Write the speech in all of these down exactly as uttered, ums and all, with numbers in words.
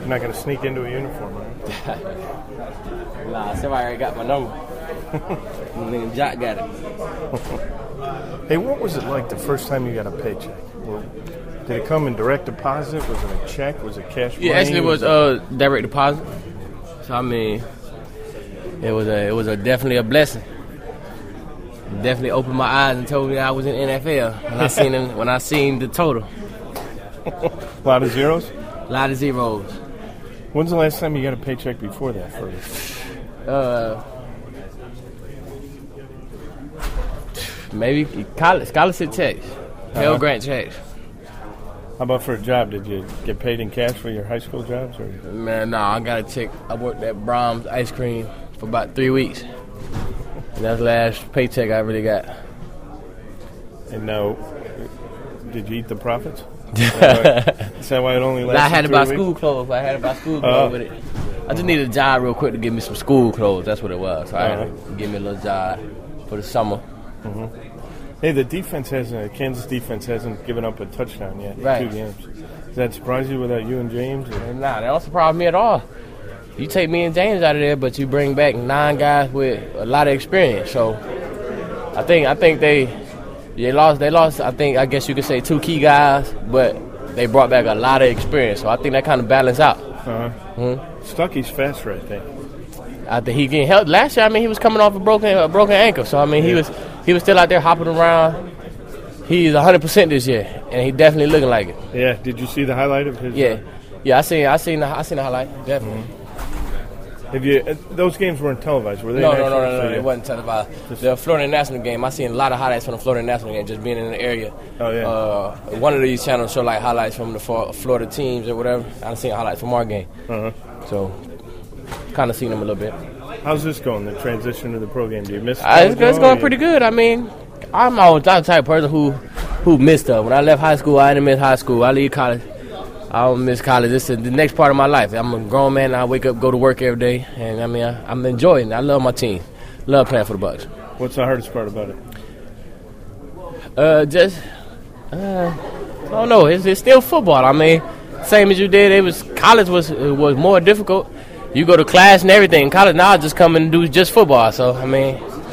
You're not going to sneak into a uniform, right? Nah, somebody already got my number. Nigga Jock got it. Hey, what was it like the first time you got a paycheck? Well, did it come in direct deposit? Was it a check? Was it cash money? Yeah, actually, it was uh, direct deposit. So I mean, it was a it was a definitely a blessing. Definitely opened my eyes and told me I was in N F L when I seen him, when I seen the total. A lot of zeros. A lot of zeros. When's the last time you got a paycheck before that? First? Uh, maybe college scholarship checks, Pell uh-huh. Grant checks. How about for a job? Did you get paid in cash for your high school jobs? Or? Man, no, nah, I got a check. I worked at Brahms Ice Cream for about three weeks. And that's the last paycheck I really got. And now, did you eat the profits? Is that why it only lasted I had to buy weeks? school clothes. I had to buy school clothes uh, with it. I just needed a job real quick to give me some school clothes. That's what it was. So uh-huh. I had to give me a little job for the summer. Mm-hmm. Hey, the defense hasn't, Kansas defense hasn't given up a touchdown yet in right. two games. Does that surprise you without you and James? Or? Nah, that don't surprise me at all. You take me and James out of there, but you bring back nine guys with a lot of experience. So I think I think they they lost they lost I think I guess you could say two key guys, but they brought back a lot of experience. So I think that kind of balanced out. Uh-huh. Mm-hmm. Stuckey's faster, I think. I think he getting helped last year. I mean, he was coming off a broken a broken ankle. So I mean, yeah. he was he was still out there hopping around. He's one hundred percent this year, and he definitely looking like it. Yeah. Did you see the highlight of his? Yeah. Yeah, I seen I seen the, I seen the highlight definitely. Mm-hmm. Have you? Uh, those games weren't televised, were they? No, no, no, no, no, no. It wasn't televised. The Florida National game, I seen a lot of highlights from the Florida National game, just being in the area. Oh yeah. Uh, one of these channels show like highlights from the Florida teams or whatever. I seen highlights from our game. Uh huh. So, kind of seen them a little bit. How's this going? The transition to the pro game? Do you miss? Uh, it's, it's going pretty good. I mean, I'm always the type of person who who missed stuff. When I left high school, I didn't miss high school. I leave college. I don't miss college. This is the next part of my life. I'm a grown man. I wake up, go to work every day, and I mean, I, I'm enjoying it. I love my team. Love playing for the Bucks. What's the hardest part about it? Uh, just, uh, I don't know. It's, it's still football. I mean, same as you did. It was college was was more difficult. You go to class and everything. In college now, I just come and do just football. So I mean,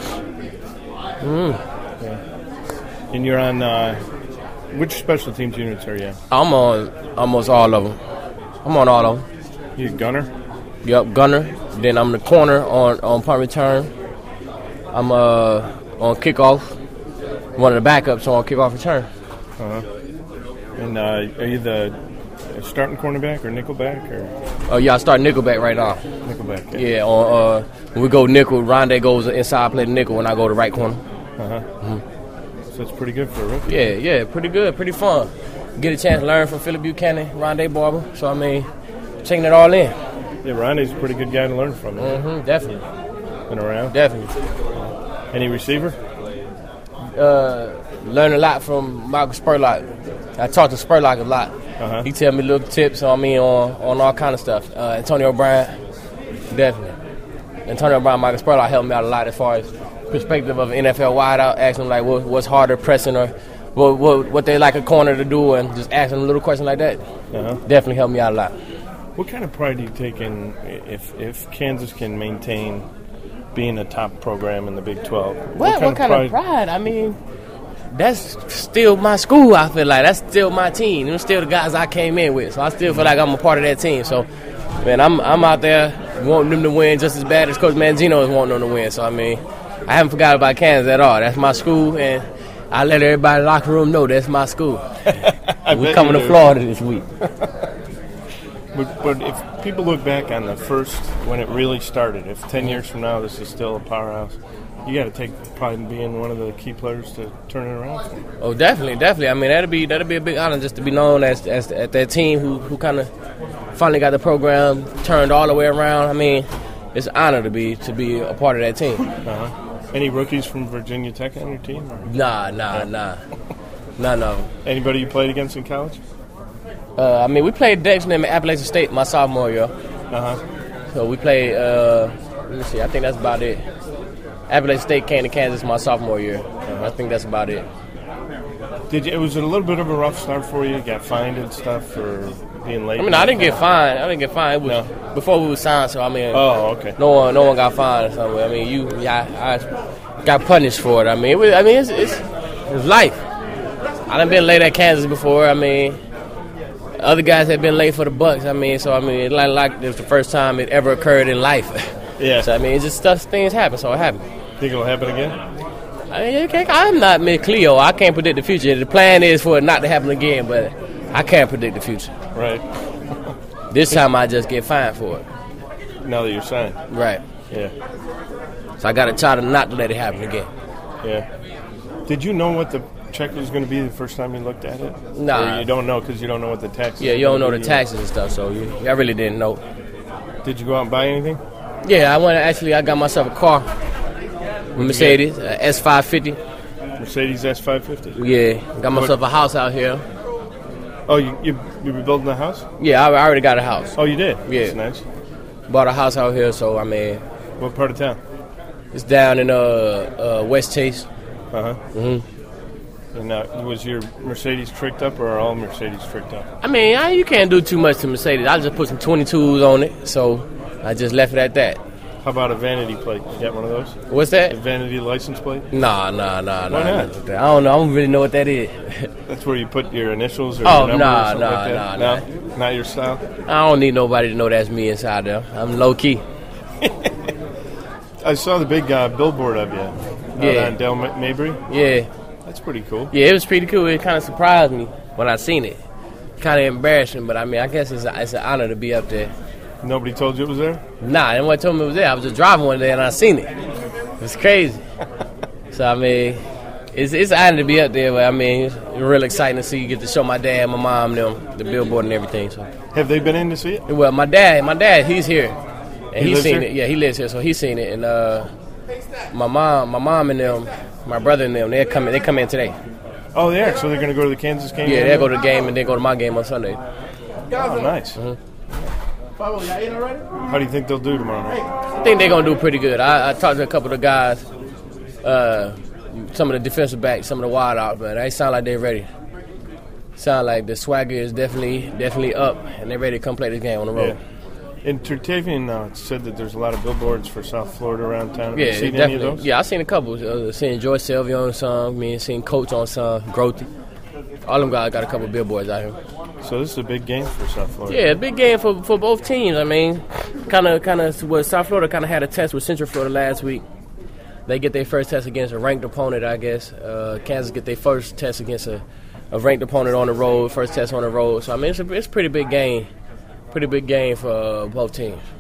mm. yeah. And you're on. Uh, Which special teams units are you in? I'm on almost all of them. I'm on all of them. You gunner? Yep, gunner. Then I'm the corner on, on punt return. I'm uh, on kickoff. One of the backups on kickoff return. Uh-huh. And uh, are you the starting cornerback or nickelback? Or? Oh, yeah, I start nickelback right now. Nickelback, yeah. Yeah, on, uh, when we go nickel, Rondé goes inside, play the nickel when I go to right corner. Uh-huh. Mm-hmm. So it's pretty good for a rookie. Yeah, yeah, pretty good, pretty fun. Get a chance to learn from Philip Buchanan, Rondé Barber. So, I mean, taking it all in. Yeah, Rondé's a pretty good guy to learn from. Mm-hmm, definitely. Been around? Definitely. Any receiver? Uh, learned a lot from Michael Spurlock. I talk to Spurlock a lot. Uh-huh. He tell me little tips on me on, on all kind of stuff. Uh, Antonio Brown, definitely. Antonio Brown, Michael Spurlock helped me out a lot as far as perspective of an N F L wideout, asking like what, what's harder, pressing or what, what what they like a corner to do, and just asking a little question like that. Uh-huh. Definitely helped me out a lot. What kind of pride do you take in if if Kansas can maintain being a top program in the Big twelve? What, what, kind, what of kind pride? of pride? I mean, that's still my school. I feel like that's still my team. They're still the guys I came in with, so I still feel like I'm a part of that team. So, man, I'm I'm out there wanting them to win just as bad as Coach Mangino is wanting them to win. So, I mean, I haven't forgot about Kansas at all. That's my school, and I let everybody in the locker room know that's my school. We're coming to Florida this week. but, but if people look back on the first, when it really started, if ten years from now this is still a powerhouse, you got to take pride in being one of the key players to turn it around for them. Oh, definitely, definitely. I mean, that'd be that'd be a big honor just to be known as as, as that team who, who kind of finally got the program turned all the way around. I mean, it's an honor to be to be a part of that team. Uh-huh. Any rookies from Virginia Tech on your team? Or? Nah, nah, nah. None of them. Anybody you played against in college? Uh, I mean, we played Dexter at Appalachian State my sophomore year. Uh-huh. So we played, uh, let me see, I think that's about it. Appalachian State came to Kansas my sophomore year. Uh-huh. I think that's about it. Did you, was it a little bit of a rough start for you? You got fined and stuff? Or being late? I mean, I didn't get fined. I didn't get fined. It was No. before we were signed, so I mean, Oh, okay. no one, no one got fined or something. I mean, you, yeah, I, I got punished for it. I mean, it was, I mean, it's, it's, it's life. I done been late at Kansas before. I mean, other guys have been late for the Bucks. I mean, so I mean, it's like, like it was the first time it ever occurred in life. Yeah. So I mean, it's just stuff, things happen, so it happened. Think it'll happen again? I mean, okay, I'm not Miss Cleo. I can't predict the future. The plan is for it not to happen again, but I can't predict the future. Right. This time I just get fined for it. Now that you're signed. Right. Yeah. So I got to try to not to let it happen again. Yeah. Did you know what the check was going to be the first time you looked at it? Nah. Or you don't know because you don't know what the taxes Yeah, are you don't gonna know the be? taxes and stuff, so you, I really didn't know. Did you go out and buy anything? Yeah, I went actually. I got myself a car, a Mercedes uh, S five fifty. Mercedes S five fifty. Yeah, got myself a house out here. Oh, you you, you were building a house? Yeah, I, I already got a house. Oh, you did? Yeah. That's nice. Bought a house out here, so I mean, What part of town? it's down in uh, uh West Chase. Uh huh. Mm-hmm. And uh, was your Mercedes tricked up, or are all Mercedes tricked up? I mean, I, you can't do too much to Mercedes. I just put some twenty-twos on it, so I just left it at that. How about a vanity plate? You got one of those? What's A that? vanity license plate? Nah, nah, nah, nah. Why not? nah. I don't know. I don't really know what that is. That's where you put your initials or Oh, your number nah, or something nah, like that? nah, No? Not your style? I don't need nobody to know that's me inside there. I'm low key. I saw the big uh, billboard of you out Yeah. on Del Ma- Mabry. Yeah, That's pretty cool. yeah. It was pretty cool. It kind of surprised me when I seen it. Kind of embarrassing, but I mean, I guess it's a, it's an honor to be up there. Nobody told you it was there? Nah, anyone told me it was there. I was just driving one day and I seen it. It's crazy. So I mean, it's it's an honor to be up there. But I mean, it's real exciting to see you get to show my dad, my mom, them the billboard and everything. So Have they been in to see it? well, my dad, my dad, he's here, and He he's lives seen here? it. Yeah, he lives here, so he's seen it. And uh, my mom, my mom and them, my brother and them, they come they come in today. Oh, they are. So they're going to go to the Kansas game? Yeah, they'll go to the game and then go to my game on Sunday. Oh, nice. How do you think they'll do tomorrow night? I think they're gonna do pretty good. I, I talked to a couple of guys, uh, some of the defensive backs, some of the wide out, but they sound like they're ready. Sound like the swagger is definitely definitely up, and they're ready to come play this game on the road. Yeah. And Tertavian uh, said that there's a lot of billboards for South Florida around town. Have Yeah, you seen any definitely. of those? Yeah, I seen a couple. Uh, seen George Sylvia on some, me and seen Coach on some, Grothy. All them guys got a couple billboards out here. So this is a big game for South Florida. Yeah, big game for for both teams. I mean, kind of, kind of. Well, South Florida kind of had a test with Central Florida last week. They get their first test against a ranked opponent, I guess. Uh, Kansas get their first test against a, a ranked opponent on the road. First test on the road. So I mean, it's a it's a pretty big game, pretty big game for uh, both teams.